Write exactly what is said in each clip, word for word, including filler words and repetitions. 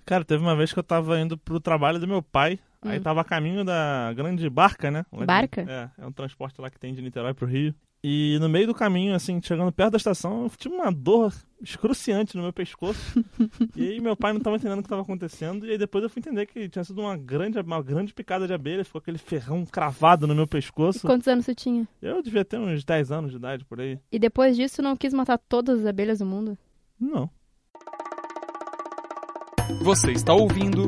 Cara, teve uma vez que eu tava indo pro trabalho do meu pai, hum. aí tava a caminho da grande barca, né? Barca? É, é um transporte lá que tem de Niterói pro Rio. E no meio do caminho, assim, chegando perto da estação, eu tive uma dor excruciante no meu pescoço. E aí meu pai não tava entendendo o que tava acontecendo. E aí depois eu fui entender que tinha sido uma grande, uma grande picada de abelha. Ficou aquele ferrão cravado no meu pescoço. E quantos anos você tinha? Eu devia ter uns dez anos de idade, por aí. E depois disso não quis matar todas as abelhas do mundo? Não. Você está ouvindo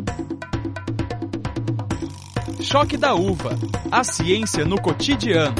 Choque da Uva, a ciência no cotidiano.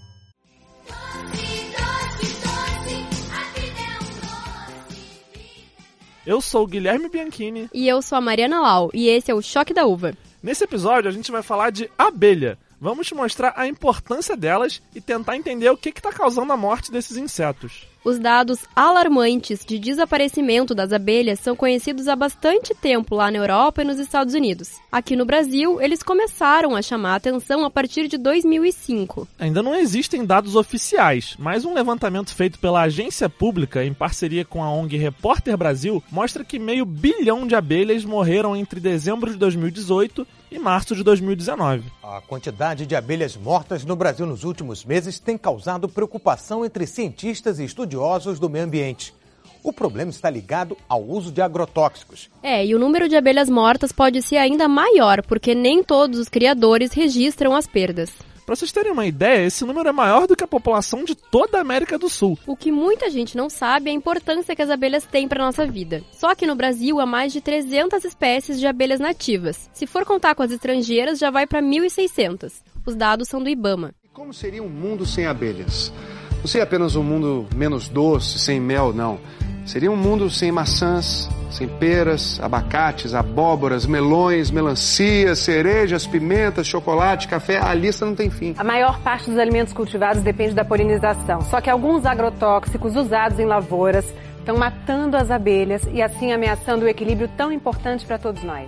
Eu sou o Guilherme Bianchini. E eu sou a Mariana Lau, e esse é o Choque da Uva. Nesse episódio a gente vai falar de abelha. Vamos te mostrar a importância delas e tentar entender o que está causando a morte desses insetos. Os dados alarmantes de desaparecimento das abelhas são conhecidos há bastante tempo lá na Europa e nos Estados Unidos. Aqui no Brasil, eles começaram a chamar a atenção a partir de dois mil e cinco. Ainda não existem dados oficiais, mas um levantamento feito pela agência pública em parceria com a O N G Repórter Brasil mostra que meio bilhão de abelhas morreram entre dezembro de dois mil e dezoito e março de dois mil e dezenove. A quantidade de abelhas mortas no Brasil nos últimos meses tem causado preocupação entre cientistas e estudiosos do meio ambiente. O problema está ligado ao uso de agrotóxicos. É, e o número de abelhas mortas pode ser ainda maior, porque nem todos os criadores registram as perdas. Para vocês terem uma ideia, esse número é maior do que a população de toda a América do Sul. O que muita gente não sabe é a importância que as abelhas têm para nossa vida. Só que no Brasil há mais de trezentas espécies de abelhas nativas. Se for contar com as estrangeiras, já vai para mil e seiscentas. Os dados são do IBAMA. Como seria um mundo sem abelhas? Não seria apenas um mundo menos doce, sem mel, não. Seria um mundo sem maçãs, sem peras, abacates, abóboras, melões, melancias, cerejas, pimentas, chocolate, café, a lista não tem fim. A maior parte dos alimentos cultivados depende da polinização, só que alguns agrotóxicos usados em lavouras estão matando as abelhas e assim ameaçando o equilíbrio tão importante para todos nós.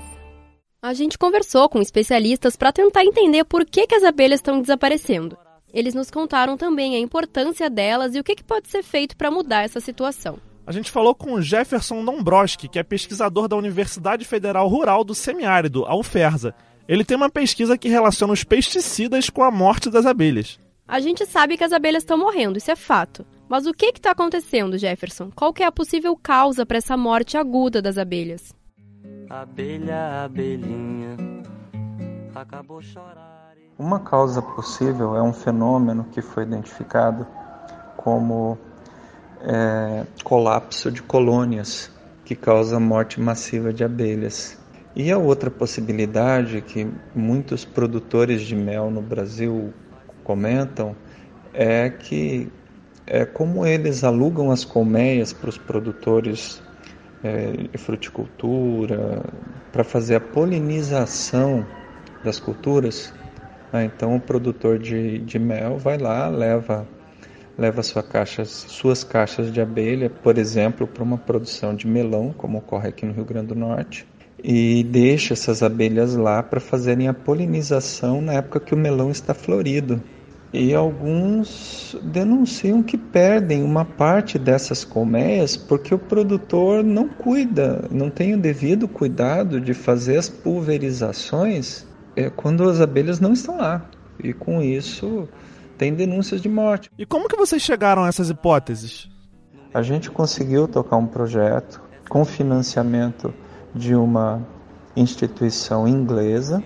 A gente conversou com especialistas para tentar entender por que, que as abelhas estão desaparecendo. Eles nos contaram também a importância delas e o que, que pode ser feito para mudar essa situação. A gente falou com o Jefferson Dombrowski, que é pesquisador da Universidade Federal Rural do Semiárido, a UFERSA. Ele tem uma pesquisa que relaciona os pesticidas com a morte das abelhas. A gente sabe que as abelhas estão morrendo, isso é fato. Mas o que está acontecendo, Jefferson? Qual que é a possível causa para essa morte aguda das abelhas? Abelha, abelhinha, acabou chorar. Uma causa possível é um fenômeno que foi identificado como É, colapso de colônias, que causa a morte massiva de abelhas. E a outra possibilidade que muitos produtores de mel no Brasil comentam é que é como eles alugam as colmeias para os produtores é, de fruticultura, para fazer a polinização das culturas. Ah, então o produtor de, de mel vai lá, leva leva sua caixas, suas caixas de abelha, por exemplo, para uma produção de melão, como ocorre aqui no Rio Grande do Norte, e deixa essas abelhas lá para fazerem a polinização na época que o melão está florido. E alguns denunciam que perdem uma parte dessas colmeias porque o produtor não cuida, não tem o devido cuidado de fazer as pulverizações é, quando as abelhas não estão lá. E com isso tem denúncias de morte. E como que vocês chegaram a essas hipóteses? A gente conseguiu tocar um projeto com financiamento de uma instituição inglesa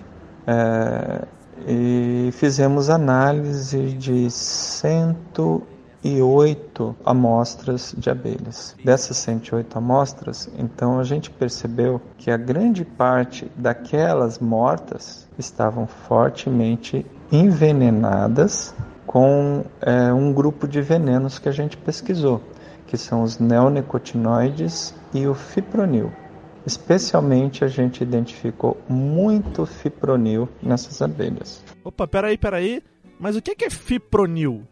é, e fizemos análise de cento e oito amostras de abelhas. Dessas cento e oito amostras, então a gente percebeu que a grande parte daquelas mortas estavam fortemente envenenadas com é, um grupo de venenos que a gente pesquisou, que são os neonicotinoides e o fipronil. Especialmente a gente identificou muito fipronil nessas abelhas. Opa, peraí, peraí, mas o que é fipronil?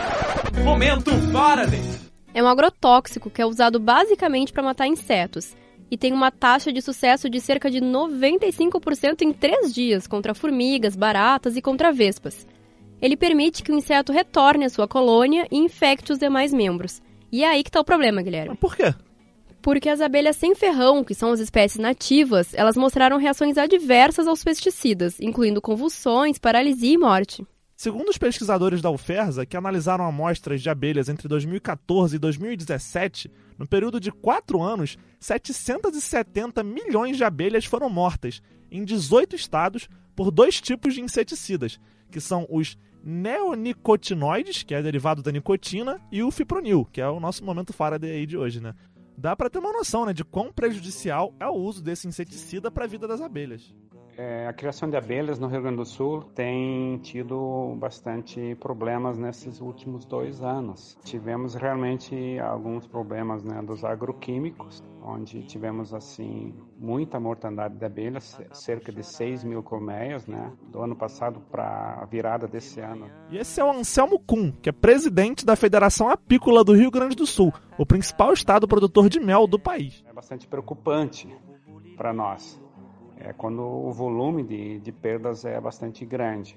Momento Faraday! É um agrotóxico que é usado basicamente para matar insetos e tem uma taxa de sucesso de cerca de noventa e cinco por cento em três dias contra formigas, baratas e contra vespas. Ele permite que o inseto retorne à sua colônia e infecte os demais membros. E é aí que está o problema, Guilherme. Por quê? Porque as abelhas sem ferrão, que são as espécies nativas, elas mostraram reações adversas aos pesticidas, incluindo convulsões, paralisia e morte. Segundo os pesquisadores da UFERSA, que analisaram amostras de abelhas entre dois mil e quatorze e dois mil e dezessete, no período de quatro anos, setecentos e setenta milhões de abelhas foram mortas em dezoito estados por dois tipos de inseticidas, que são os neonicotinoides, que é derivado da nicotina, e o fipronil, que é o nosso momento Faraday de hoje, né? Dá para ter uma noção, né, de quão prejudicial é o uso desse inseticida para a vida das abelhas. É, a criação de abelhas no Rio Grande do Sul tem tido bastante problemas nesses últimos dois anos. Tivemos realmente alguns problemas, né, dos agroquímicos, onde tivemos assim muita mortandade de abelhas, cerca de seis mil colmeias, né, do ano passado para a virada desse ano. E esse é o Anselmo Kuhn, que é presidente da Federação Apícola do Rio Grande do Sul, o principal estado produtor de mel do país. É bastante preocupante para nós. É quando o volume de, de perdas é bastante grande.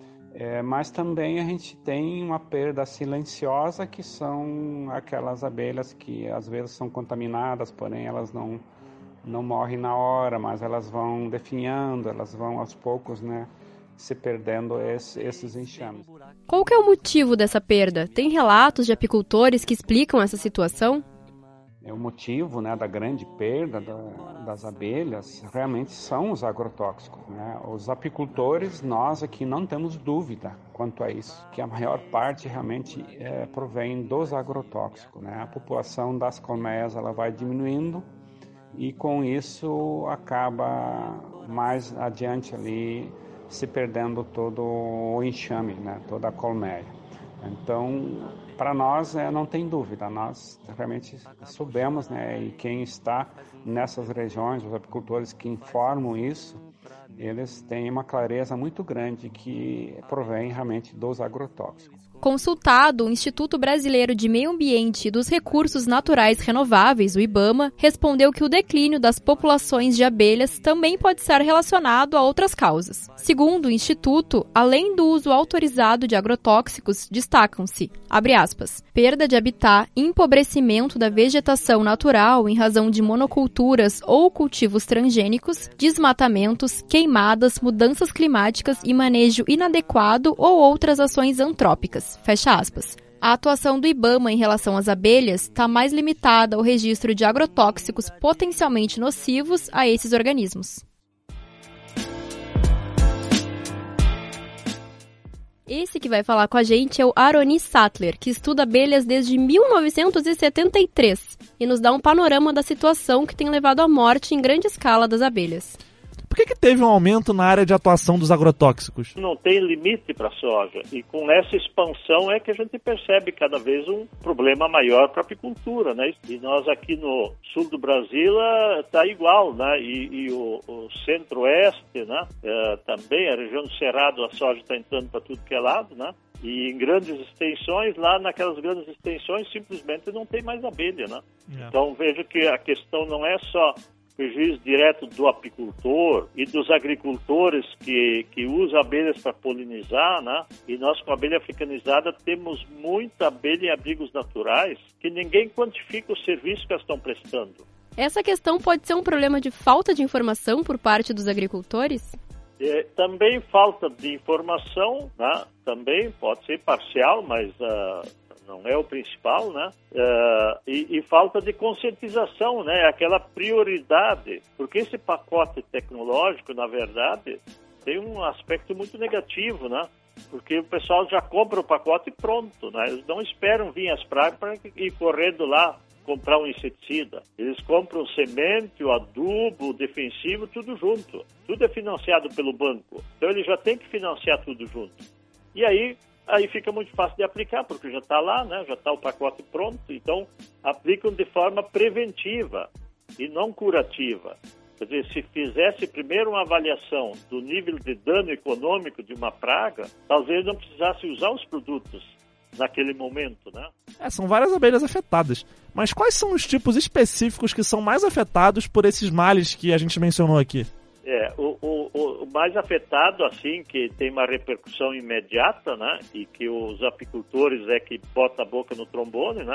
É, mas também a gente tem uma perda silenciosa, que são aquelas abelhas que às vezes são contaminadas, porém elas não, não morrem na hora, mas elas vão definhando, elas vão aos poucos, né, se perdendo esse, esses enxames. Qual que é o motivo dessa perda? Tem relatos de apicultores que explicam essa situação? O motivo, né, da grande perda da, das abelhas realmente são os agrotóxicos, né? Os apicultores, nós aqui não temos dúvida quanto a isso, que a maior parte realmente é, provém dos agrotóxicos, né? A população das colmeias ela vai diminuindo e com isso acaba mais adiante ali se perdendo todo o enxame, né, toda a colmeia. Então, para nós, é, não tem dúvida, nós realmente soubemos, né, e quem está nessas regiões, os apicultores que informam isso, eles têm uma clareza muito grande que provém realmente dos agrotóxicos. Consultado, o Instituto Brasileiro de Meio Ambiente e dos Recursos Naturais Renováveis, o IBAMA, respondeu que o declínio das populações de abelhas também pode estar relacionado a outras causas. Segundo o Instituto, além do uso autorizado de agrotóxicos, destacam-se, abre aspas, perda de habitat, empobrecimento da vegetação natural em razão de monoculturas ou cultivos transgênicos, desmatamentos, queimadas, mudanças climáticas e manejo inadequado ou outras ações antrópicas. Fecha aspas. A atuação do IBAMA em relação às abelhas está mais limitada ao registro de agrotóxicos potencialmente nocivos a esses organismos. Esse que vai falar com a gente é o Aroni Sattler, que estuda abelhas desde mil novecentos e setenta e três e nos dá um panorama da situação que tem levado à morte em grande escala das abelhas. Por que que teve um aumento na área de atuação dos agrotóxicos? Não tem limite para a soja. E com essa expansão é que a gente percebe cada vez um problema maior para a apicultura, né? E nós aqui no sul do Brasil está igual, né? E, e o, o centro-oeste, né? É, também, a região do Cerrado, a soja está entrando para tudo que é lado, né? E em grandes extensões, lá naquelas grandes extensões, simplesmente não tem mais abelha, né? É. Então vejo que a questão não é só prejuízo direto do apicultor e dos agricultores que, que usam abelhas para polinizar, né? E nós, com a abelha africanizada, temos muita abelha em abrigos naturais que ninguém quantifica o serviço que elas estão prestando. Essa questão pode ser um problema de falta de informação por parte dos agricultores? É, também falta de informação, né? Também pode ser parcial, mas uh, não é o principal, né? Uh, e, e falta de conscientização, né? Aquela prioridade, porque esse pacote tecnológico, na verdade, tem um aspecto muito negativo, né? Porque o pessoal já compra o pacote pronto, né? Eles não esperam vir as pragas para ir correndo lá comprar um inseticida. Eles compram semente, o adubo, o defensivo, tudo junto. Tudo é financiado pelo banco. Então ele já tem que financiar tudo junto. E aí, aí fica muito fácil de aplicar, porque já está lá, né? Já está o pacote pronto. Então aplicam de forma preventiva e não curativa. Quer dizer, se fizesse primeiro uma avaliação do nível de dano econômico de uma praga, talvez não precisasse usar os produtos naquele momento, né? É, são várias abelhas afetadas. Mas quais são os tipos específicos que são mais afetados por esses males que a gente mencionou aqui? É, o, o, o mais afetado, assim, que tem uma repercussão imediata, né? E que os apicultores é que botam a boca no trombone, né?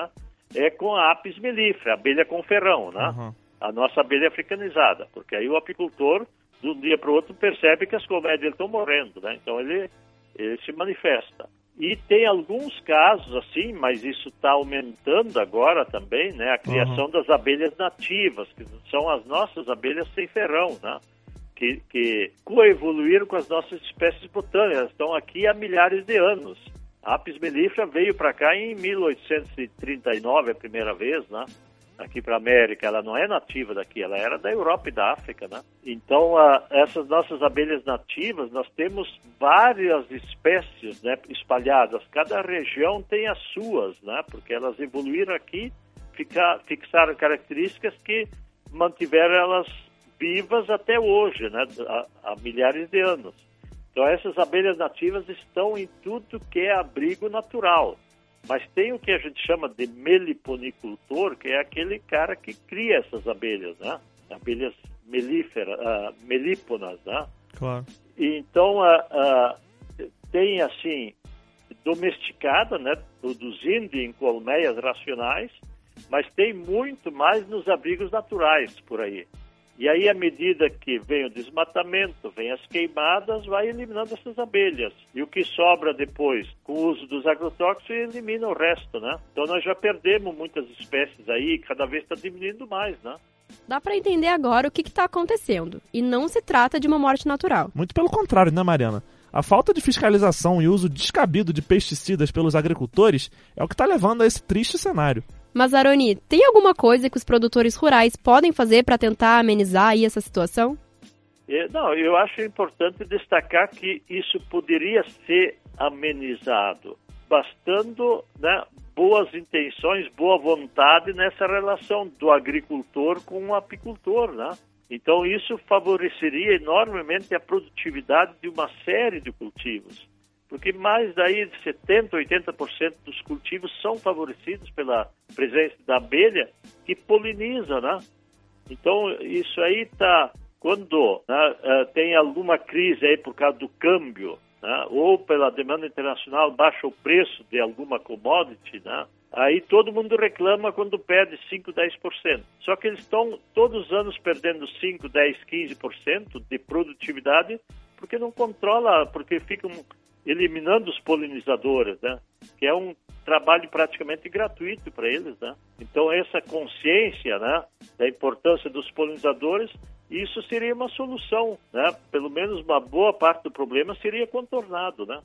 é com a Apis mellifera, a abelha com ferrão, né? Uhum. A nossa abelha africanizada, porque aí o apicultor, de um dia para o outro, percebe que as colmeias dele estão morrendo, né? Então ele, ele se manifesta. E tem alguns casos assim, mas isso está aumentando agora também, né? A criação uhum. das abelhas nativas, que são as nossas abelhas sem ferrão, né? Que, que coevoluíram com as nossas espécies botânicas, estão aqui há milhares de anos. A Apis mellifera veio para cá em mil oitocentos e trinta e nove, a primeira vez, né? Aqui para a América. Ela não é nativa daqui, ela era da Europa e da África, né? Então, a, essas nossas abelhas nativas, nós temos várias espécies, né, espalhadas. Cada região tem as suas, né? Porque elas evoluíram aqui, fica, fixaram características que mantiveram elas vivas até hoje, né? Há, há milhares de anos. Então, essas abelhas nativas estão em tudo que é abrigo natural. Mas tem o que a gente chama de meliponicultor, que é aquele cara que cria essas abelhas, né? Abelhas melíferas, uh, melíponas, né? Claro. E então, uh, uh, tem, assim, domesticada, né? Produzindo em colmeias racionais, mas tem muito mais nos abrigos naturais por aí. E aí, à medida que vem o desmatamento, vem as queimadas, vai eliminando essas abelhas. E o que sobra depois, com o uso dos agrotóxicos, elimina o resto, né? Então, nós já perdemos muitas espécies aí e cada vez está diminuindo mais, né? Dá para entender agora o que está acontecendo. E não se trata de uma morte natural. Muito pelo contrário, né, Mariana? A falta de fiscalização e uso descabido de pesticidas pelos agricultores é o que está levando a esse triste cenário. Mas, Aroni, tem alguma coisa que os produtores rurais podem fazer para tentar amenizar aí essa situação? Não, eu acho importante destacar que isso poderia ser amenizado, bastando, né, boas intenções, boa vontade nessa relação do agricultor com o apicultor, né? Então, isso favoreceria enormemente a produtividade de uma série de cultivos. Porque mais daí de setenta por cento, oitenta por cento dos cultivos são favorecidos pela presença da abelha que poliniza, né? Então, isso aí está, quando, né, tem alguma crise aí por causa do câmbio, né, ou pela demanda internacional, baixa o preço de alguma commodity, né? Aí todo mundo reclama quando perde cinco, dez por cento. Só que eles estão todos os anos perdendo cinco, dez, quinze por cento de produtividade porque não controla, porque ficam eliminando os polinizadores, né? Que é um trabalho praticamente gratuito para eles, né? Então, essa consciência, né, da importância dos polinizadores, isso seria uma solução, né? Pelo menos uma boa parte do problema seria contornado, né?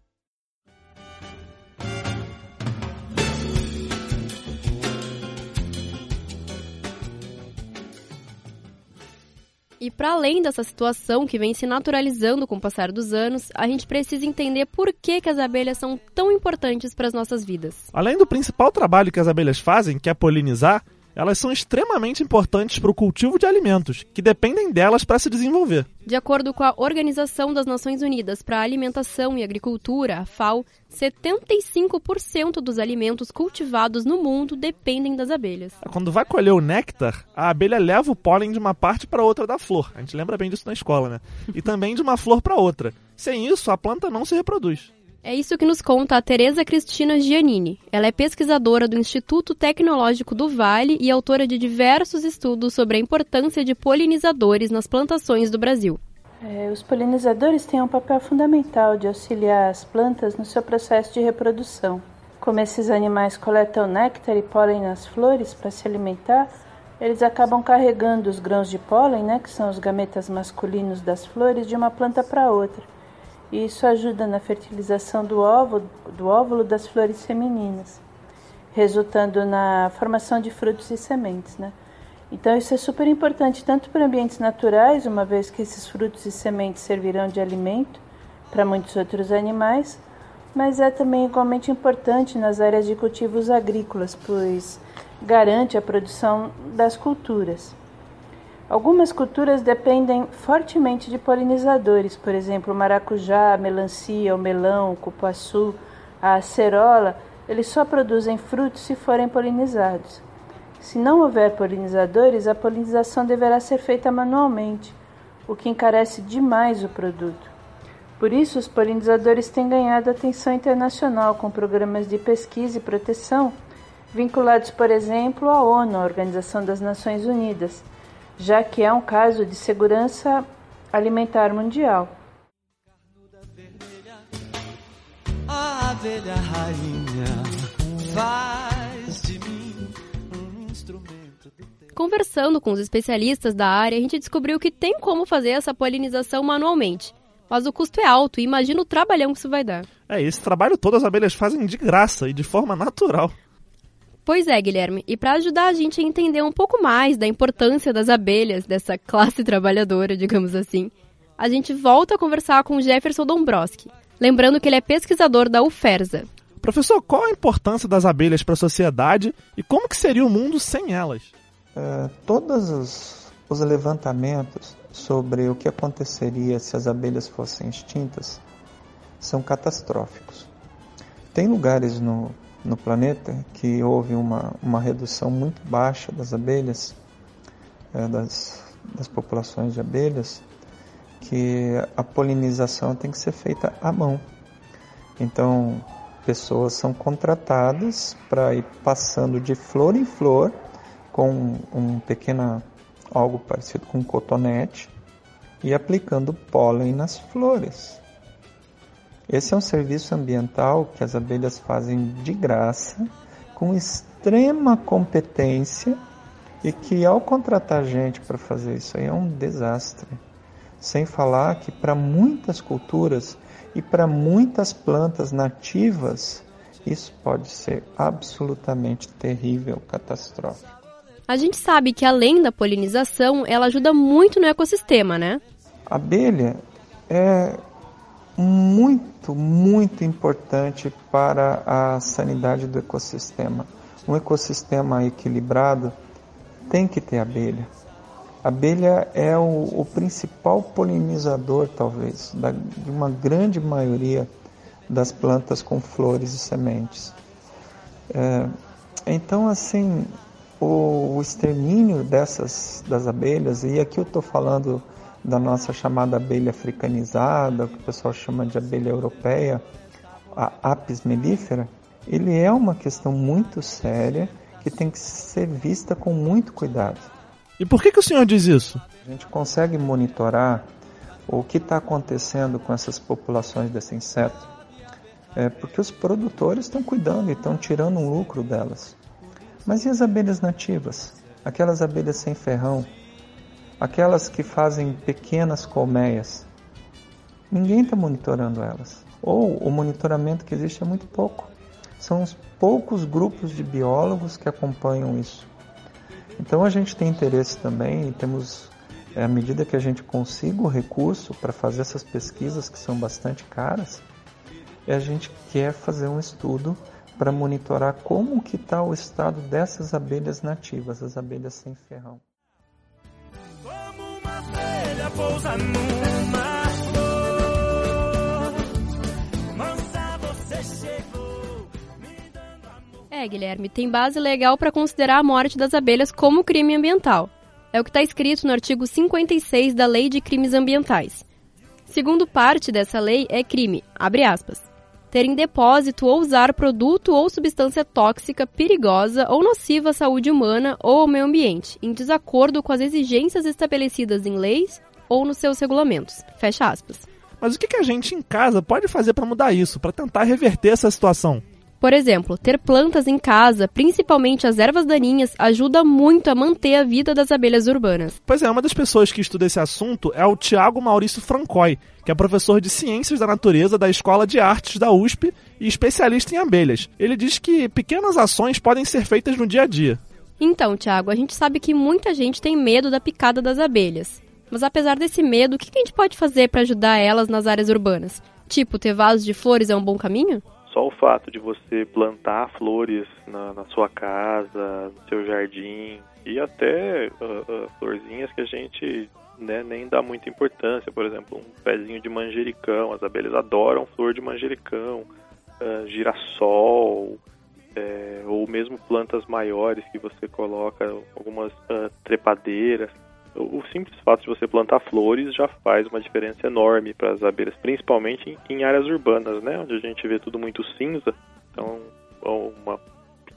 E para além dessa situação que vem se naturalizando com o passar dos anos, a gente precisa entender por que, que as abelhas são tão importantes para as nossas vidas. Além do principal trabalho que as abelhas fazem, que é polinizar, elas são extremamente importantes para o cultivo de alimentos, que dependem delas para se desenvolver. De acordo com a Organização das Nações Unidas para a Alimentação e Agricultura, a FAO, setenta e cinco por cento dos alimentos cultivados no mundo dependem das abelhas. Quando vai colher o néctar, a abelha leva o pólen de uma parte para outra da flor. A gente lembra bem disso na escola, né? E também de uma flor para outra. Sem isso, a planta não se reproduz. É isso que nos conta a Tereza Cristina Giannini. Ela é pesquisadora do Instituto Tecnológico do Vale e autora de diversos estudos sobre a importância de polinizadores nas plantações do Brasil. É, os polinizadores têm um papel fundamental de auxiliar as plantas no seu processo de reprodução. Como esses animais coletam néctar e pólen nas flores para se alimentar, eles acabam carregando os grãos de pólen, né, que são os gametas masculinos das flores, de uma planta para outra. E isso ajuda na fertilização do óvulo, do óvulo das flores femininas, resultando na formação de frutos e sementes, né? Então isso é super importante tanto para ambientes naturais, uma vez que esses frutos e sementes servirão de alimento para muitos outros animais, mas é também igualmente importante nas áreas de cultivos agrícolas, pois garante a produção das culturas. Algumas culturas dependem fortemente de polinizadores, por exemplo, o maracujá, a melancia, o melão, o cupuaçu, a acerola, eles só produzem frutos se forem polinizados. Se não houver polinizadores, a polinização deverá ser feita manualmente, o que encarece demais o produto. Por isso, os polinizadores têm ganhado atenção internacional com programas de pesquisa e proteção vinculados, por exemplo, à ONU, a Organização das Nações Unidas, já que é um caso de segurança alimentar mundial. A abelha rainha faz de mim um instrumento do teu... Conversando com os especialistas da área, a gente descobriu que tem como fazer essa polinização manualmente. Mas o custo é alto e imagina o trabalhão que isso vai dar. É, esse trabalho todo as abelhas fazem de graça e de forma natural. Pois é, Guilherme. E para ajudar a gente a entender um pouco mais da importância das abelhas, dessa classe trabalhadora, digamos assim, a gente volta a conversar com o Jefferson Dombrowski. Lembrando que ele é pesquisador da UFERSA. Professor, qual a importância das abelhas para a sociedade e como que seria o mundo sem elas? Uh, todos os, os levantamentos sobre o que aconteceria se as abelhas fossem extintas são catastróficos. Tem lugares no, no planeta que houve uma, uma redução muito baixa das abelhas, é, das, das populações de abelhas, que a polinização tem que ser feita à mão. Então, pessoas são contratadas para ir passando de flor em flor com um pequeno, algo parecido com um cotonete, e aplicando pólen nas flores. Esse é um serviço ambiental que as abelhas fazem de graça, com extrema competência, e que ao contratar gente para fazer isso aí é um desastre. Sem falar que para muitas culturas e para muitas plantas nativas, isso pode ser absolutamente terrível, catastrófico. A gente sabe que além da polinização, ela ajuda muito no ecossistema, né? A abelha é muito, muito importante para a sanidade do ecossistema. Um ecossistema equilibrado tem que ter abelha. A abelha é o, o principal polinizador, talvez, da, de uma grande maioria das plantas com flores e sementes. É, então, assim, o, o extermínio dessas das abelhas, e aqui eu estou falando da nossa chamada abelha africanizada, que o pessoal chama de abelha europeia, a Apis mellifera, ele é uma questão muito séria que tem que ser vista com muito cuidado. E por que que o senhor diz isso? A gente consegue monitorar o que está acontecendo com essas populações desse inseto, é porque os produtores estão cuidando e estão tirando um lucro delas. Mas e as abelhas nativas? Aquelas abelhas sem ferrão? Aquelas que fazem pequenas colmeias? Ninguém está monitorando elas. Ou o monitoramento que existe é muito pouco. São os poucos grupos de biólogos que acompanham isso. Então a gente tem interesse também e temos, é, à medida que a gente consiga o recurso para fazer essas pesquisas que são bastante caras, e a gente quer fazer um estudo para monitorar como que está o estado dessas abelhas nativas, as abelhas sem ferrão. Como uma abelha pousa numa flor, mansa você chegou, me dando amor. É, Guilherme, tem base legal para considerar a morte das abelhas como crime ambiental. É o que está escrito no artigo cinquenta e seis da Lei de Crimes Ambientais. Segundo parte dessa lei, é crime, abre aspas, ter em depósito ou usar produto ou substância tóxica, perigosa ou nociva à saúde humana ou ao meio ambiente, em desacordo com as exigências estabelecidas em leis ou nos seus regulamentos. Fecha aspas. Mas o que que a gente em casa pode fazer para mudar isso, para tentar reverter essa situação? Por exemplo, ter plantas em casa, principalmente as ervas daninhas, ajuda muito a manter a vida das abelhas urbanas. Pois é, uma das pessoas que estuda esse assunto é o Tiago Maurício Francói, que é professor de Ciências da Natureza da Escola de Artes da U S P e especialista em abelhas. Ele diz que pequenas ações podem ser feitas no dia a dia. Então, Tiago, a gente sabe que muita gente tem medo da picada das abelhas. Mas apesar desse medo, o que a gente pode fazer para ajudar elas nas áreas urbanas? Tipo, ter vasos de flores é um bom caminho? Só o fato de você plantar flores na, na sua casa, no seu jardim, e até uh, uh, florzinhas que a gente, né, nem dá muita importância. Por exemplo, um pezinho de manjericão, as abelhas adoram flor de manjericão, uh, girassol, é, ou mesmo plantas maiores que você coloca, algumas uh, trepadeiras. O simples fato de você plantar flores já faz uma diferença enorme para as abelhas, principalmente em, em áreas urbanas, né, onde a gente vê tudo muito cinza. Então, uma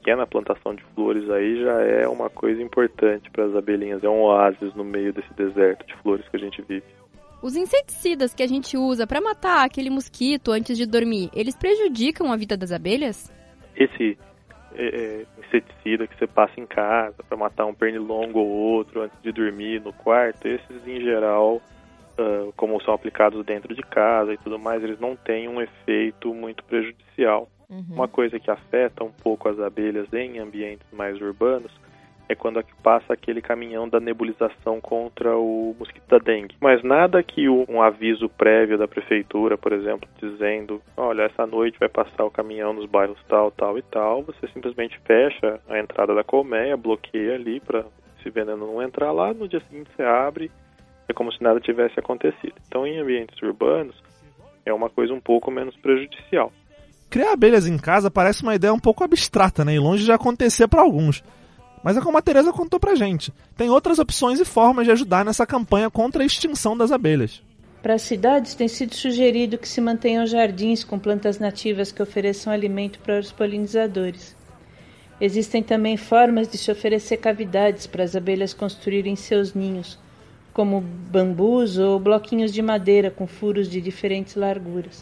pequena plantação de flores aí já é uma coisa importante para as abelhinhas. É um oásis no meio desse deserto de flores que a gente vive. Os inseticidas que a gente usa para matar aquele mosquito antes de dormir, eles prejudicam a vida das abelhas? Esse é, é, inseticida que você passa em casa para matar um pernilongo ou outro antes de dormir no quarto, esses em geral, uh, como são aplicados dentro de casa e tudo mais, eles não têm um efeito muito prejudicial. Uhum. Uma coisa que afeta um pouco as abelhas em ambientes mais urbanos é quando passa aquele caminhão da nebulização contra o mosquito da dengue. Mas nada que um aviso prévio da prefeitura, por exemplo, dizendo, olha, essa noite vai passar o caminhão nos bairros tal, tal e tal, você simplesmente fecha a entrada da colmeia, bloqueia ali para esse veneno não entrar lá, no dia seguinte você abre, é como se nada tivesse acontecido. Então, em ambientes urbanos, é uma coisa um pouco menos prejudicial. Criar abelhas em casa parece uma ideia um pouco abstrata, né? E longe de acontecer para alguns. Mas é como a Tereza contou pra gente. Tem outras opções e formas de ajudar nessa campanha contra a extinção das abelhas. Para as cidades, tem sido sugerido que se mantenham jardins com plantas nativas que ofereçam alimento para os polinizadores. Existem também formas de se oferecer cavidades para as abelhas construírem seus ninhos, como bambus ou bloquinhos de madeira com furos de diferentes larguras.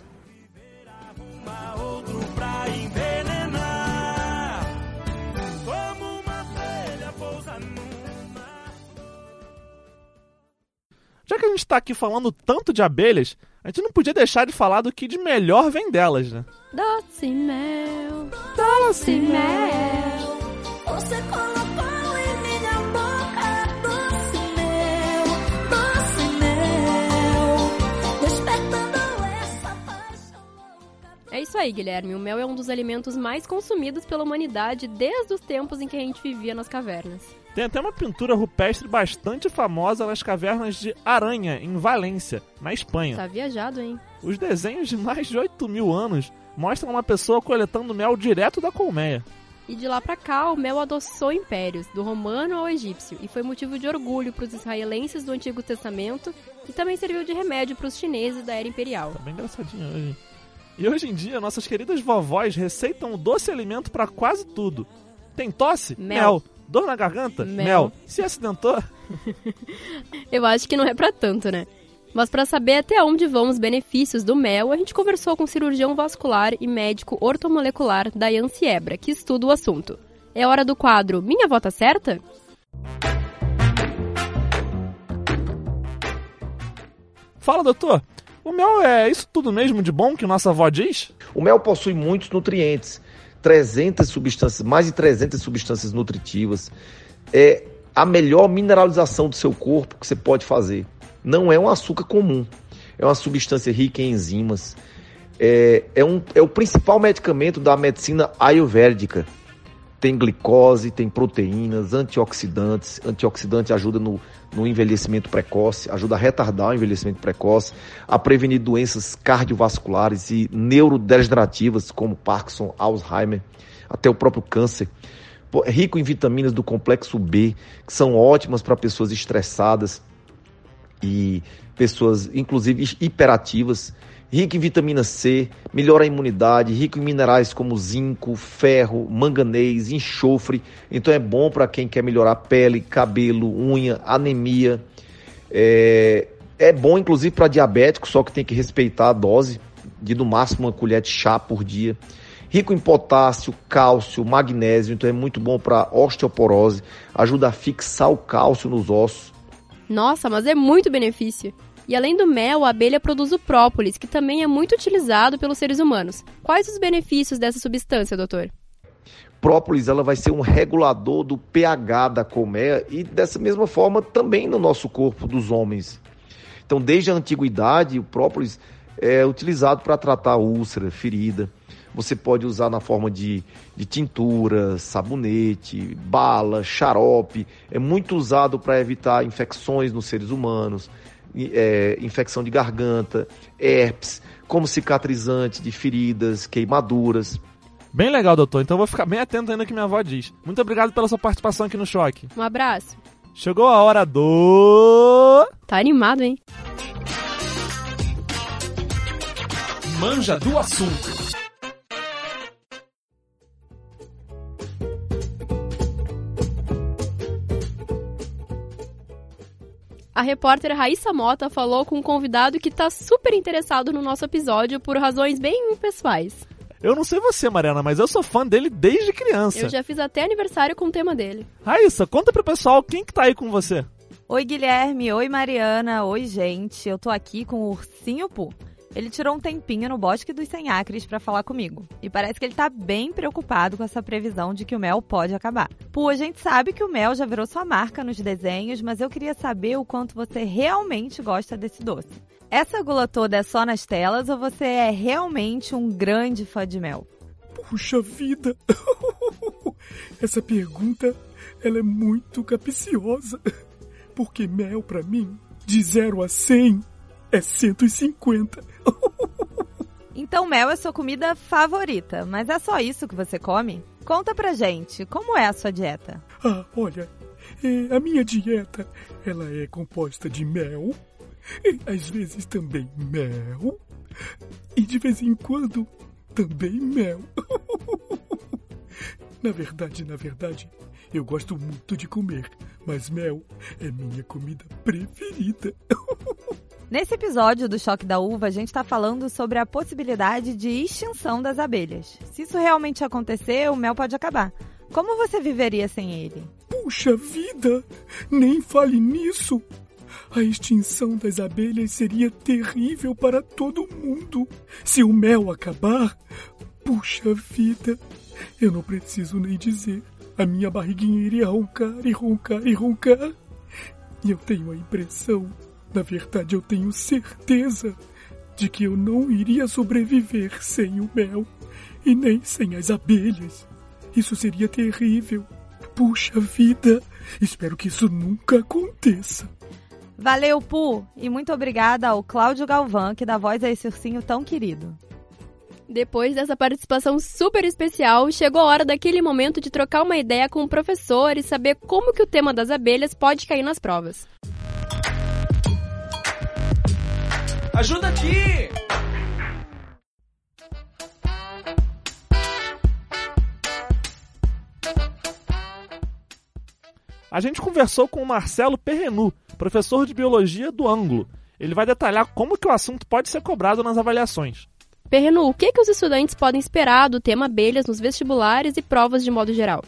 Já que a gente está aqui falando tanto de abelhas, a gente não podia deixar de falar do que de melhor vem delas, né? Doce mel, doce mel, você colocou em minha boca doce mel, doce mel, despertando essa paixão louca. É isso aí, Guilherme. O mel é um dos alimentos mais consumidos pela humanidade desde os tempos em que a gente vivia nas cavernas. Tem até uma pintura rupestre bastante famosa nas cavernas de Aranha, em Valência, na Espanha. Tá viajado, hein? Os desenhos de mais de oito mil anos mostram uma pessoa coletando mel direto da colmeia. E de lá pra cá, o mel adoçou impérios, do romano ao egípcio, e foi motivo de orgulho para os israelenses do Antigo Testamento, e também serviu de remédio para os chineses da Era Imperial. Tá bem engraçadinho hoje. E hoje em dia, nossas queridas vovós receitam o doce alimento para quase tudo. Tem tosse? Mel. Mel. Dor na garganta? Mel. Mel. Se acidentou? Eu acho que não é pra tanto, né? Mas para saber até onde vão os benefícios do mel, a gente conversou com o cirurgião vascular e médico ortomolecular Dayan Siebra, que estuda o assunto. É hora do quadro Minha Avó Tá Certa? Fala, doutor. O mel é isso tudo mesmo de bom que nossa avó diz? O mel possui muitos nutrientes. trezentas substâncias, mais de trezentas substâncias nutritivas. É a melhor mineralização do seu corpo que você pode fazer. Não é um açúcar comum. É uma substância rica em enzimas. É, é, um, é o principal medicamento da medicina ayurvédica. Tem glicose, tem proteínas, antioxidantes. Antioxidante ajuda no, no envelhecimento precoce, ajuda a retardar o envelhecimento precoce, a prevenir doenças cardiovasculares e neurodegenerativas, como Parkinson, Alzheimer, até o próprio câncer. É rico em vitaminas do complexo B, que são ótimas para pessoas estressadas e pessoas, inclusive, hiperativas. Rico em vitamina C, melhora a imunidade, rico em minerais como zinco, ferro, manganês, enxofre. Então é bom para quem quer melhorar pele, cabelo, unha, anemia. É, é bom inclusive para diabéticos, só que tem que respeitar a dose de no máximo uma colher de chá por dia. Rico em potássio, cálcio, magnésio, então é muito bom para osteoporose, ajuda a fixar o cálcio nos ossos. Nossa, mas é muito benefício. E além do mel, a abelha produz o própolis, que também é muito utilizado pelos seres humanos. Quais os benefícios dessa substância, doutor? Própolis, ela vai ser um regulador do pH da colmeia e dessa mesma forma também no nosso corpo dos homens. Então, desde a antiguidade, o própolis é utilizado para tratar úlcera, ferida. Você pode usar na forma de, de tintura, sabonete, bala, xarope. É muito usado para evitar infecções nos seres humanos. É, infecção de garganta, herpes, como cicatrizante de feridas, queimaduras. Bem legal, doutor. Então eu vou ficar bem atento ainda no que minha avó diz. Muito obrigado pela sua participação aqui no Choque. Um abraço. Chegou a hora do... Tá animado, hein? Manja do assunto. A repórter Raíssa Mota falou com um convidado que tá super interessado no nosso episódio por razões bem pessoais. Eu não sei você, Mariana, mas eu sou fã dele desde criança. Eu já fiz até aniversário com o tema dele. Raíssa, conta pro pessoal quem que tá aí com você. Oi, Guilherme. Oi, Mariana. Oi, gente. Eu tô aqui com o Ursinho Poo. Ele tirou um tempinho no Bosque dos Cem Acres pra falar comigo. E parece que ele tá bem preocupado com essa previsão de que o mel pode acabar. Pô, a gente sabe que o mel já virou sua marca nos desenhos, mas eu queria saber o quanto você realmente gosta desse doce. Essa gula toda é só nas telas ou você é realmente um grande fã de mel? Puxa vida! Essa pergunta, ela é muito capciosa. Porque mel, pra mim, de zero a cem, é cento e cinquenta. Então mel é sua comida favorita, mas é só isso que você come? Conta pra gente, como é a sua dieta? Ah, olha, é, a minha dieta, ela é composta de mel, e às vezes também mel, e de vez em quando também mel. Na verdade, na verdade, eu gosto muito de comer, mas mel é minha comida preferida. Nesse episódio do Choque da Uva, a gente está falando sobre a possibilidade de extinção das abelhas. Se isso realmente acontecer, o mel pode acabar. Como você viveria sem ele? Puxa vida! Nem fale nisso! A extinção das abelhas seria terrível para todo mundo. Se o mel acabar, puxa vida! Eu não preciso nem dizer. A minha barriguinha iria roncar e roncar e roncar. E eu tenho a impressão... Na verdade, eu tenho certeza de que eu não iria sobreviver sem o mel e nem sem as abelhas. Isso seria terrível. Puxa vida, espero que isso nunca aconteça. Valeu, Pu, e muito obrigada ao Cláudio Galvão, que dá voz a esse ursinho tão querido. Depois dessa participação super especial, chegou a hora daquele momento de trocar uma ideia com o professor e saber como que o tema das abelhas pode cair nas provas. Ajuda aqui! A gente conversou com o Marcelo Perrenu, professor de biologia do Ângulo. Ele vai detalhar como que o assunto pode ser cobrado nas avaliações. Perrenu, o que que os estudantes podem esperar do tema abelhas nos vestibulares e provas de modo geral?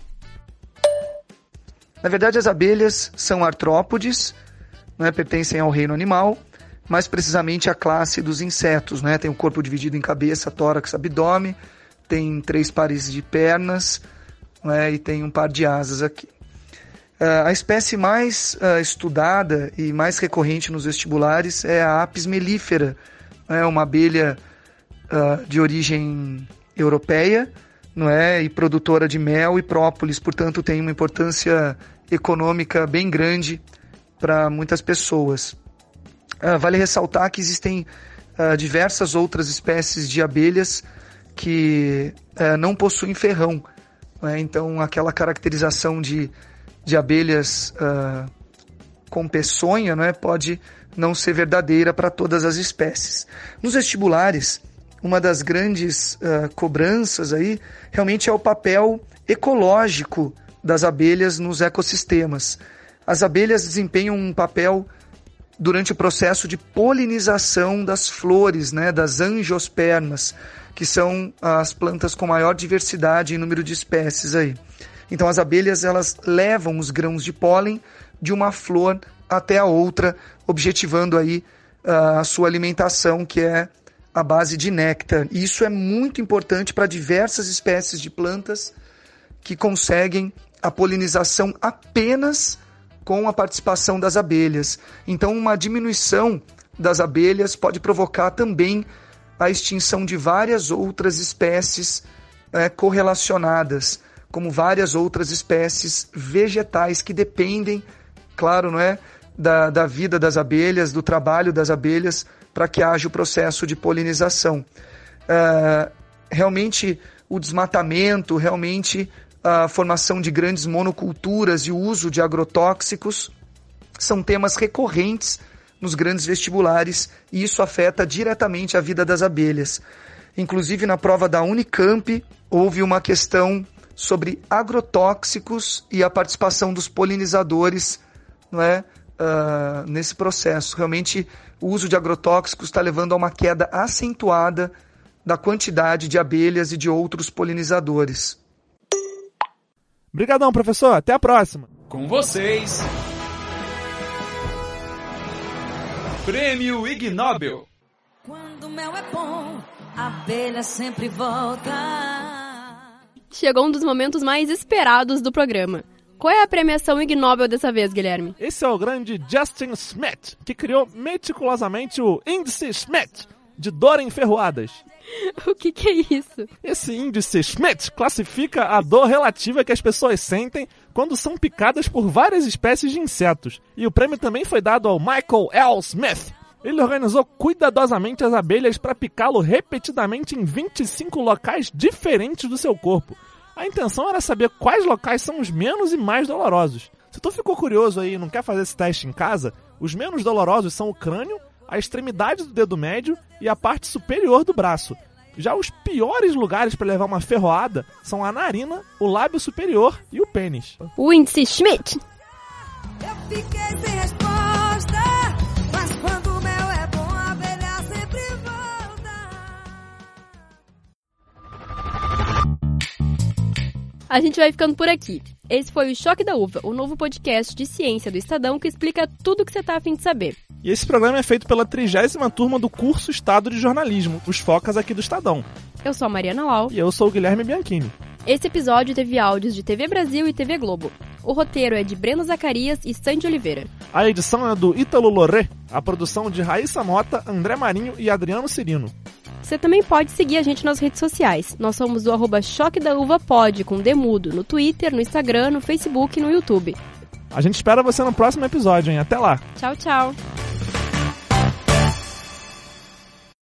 Na verdade, as abelhas são artrópodes, né, pertencem ao reino animal, mais precisamente a classe dos insetos, né? Tem o corpo dividido em cabeça, tórax, abdômen, tem três pares de pernas, né? E tem um par de asas aqui. Uh, a espécie mais uh, estudada e mais recorrente nos vestibulares é a Apis mellifera, né? Uma abelha uh, de origem europeia, não é? E produtora de mel e própolis, portanto tem uma importância econômica bem grande para muitas pessoas. Uh, vale ressaltar que existem uh, diversas outras espécies de abelhas que uh, não possuem ferrão, né? Então aquela caracterização de, de abelhas uh, com peçonha, né, pode não ser verdadeira para todas as espécies. Nos vestibulares, uma das grandes uh, cobranças aí realmente é o papel ecológico das abelhas nos ecossistemas. As abelhas desempenham um papel durante o processo de polinização das flores, né, das angiospermas, que são as plantas com maior diversidade em número de espécies aí. Então as abelhas, elas levam os grãos de pólen de uma flor até a outra, objetivando aí uh, a sua alimentação, que é a base de néctar. E isso é muito importante para diversas espécies de plantas que conseguem a polinização apenas com a participação das abelhas. Então, uma diminuição das abelhas pode provocar também a extinção de várias outras espécies é, correlacionadas, como várias outras espécies vegetais que dependem, claro, não é, da, da vida das abelhas, do trabalho das abelhas, para que haja o processo de polinização. Uh, realmente, o desmatamento, realmente a formação de grandes monoculturas e o uso de agrotóxicos são temas recorrentes nos grandes vestibulares e isso afeta diretamente a vida das abelhas. Inclusive, na prova da Unicamp, houve uma questão sobre agrotóxicos e a participação dos polinizadores, não é, uh, nesse processo. Realmente, o uso de agrotóxicos está levando a uma queda acentuada da quantidade de abelhas e de outros polinizadores. Obrigadão, professor. Até a próxima. Com vocês, Prêmio Ig Nobel. Quando o mel é bom, a abelha sempre volta. Chegou um dos momentos mais esperados do programa. Qual é a premiação Ig Nobel dessa vez, Guilherme? Esse é o grande Justin Smet, que criou meticulosamente o Índice Smet, de dor em ferroadas. O que, que é isso? Esse índice Smet classifica a dor relativa que as pessoas sentem quando são picadas por várias espécies de insetos. E o prêmio também foi dado ao Michael L. Smith. Ele organizou cuidadosamente as abelhas para picá-lo repetidamente em vinte e cinco locais diferentes do seu corpo. A intenção era saber quais locais são os menos e mais dolorosos. Se tu ficou curioso aí e não quer fazer esse teste em casa, os menos dolorosos são o crânio, a extremidade do dedo médio e a parte superior do braço. Já os piores lugares para levar uma ferroada são a narina, o lábio superior e o pênis. O índice Schmidt. Eu fiquei sem resposta, mas quando o mel é bom, a abelha sempre volta. A gente vai ficando por aqui. Esse foi o Choque da Uva, o novo podcast de ciência do Estadão que explica tudo o que você tá a fim de saber. E esse programa é feito pela trigésima turma do curso Estado de Jornalismo, os Focas aqui do Estadão. Eu sou a Mariana Lau. E eu sou o Guilherme Bianchini. Esse episódio teve áudios de T V Brasil e T V Globo. O roteiro é de Breno Zacarias e Sandy Oliveira. A edição é do Ítalo Loré, a produção de Raíssa Mota, André Marinho e Adriano Cirino. Você também pode seguir a gente nas redes sociais. Nós somos o arroba Choque da Uva Pod, com Demudo, no Twitter, no Instagram, no Facebook e no YouTube. A gente espera você no próximo episódio, hein? Até lá! Tchau, tchau!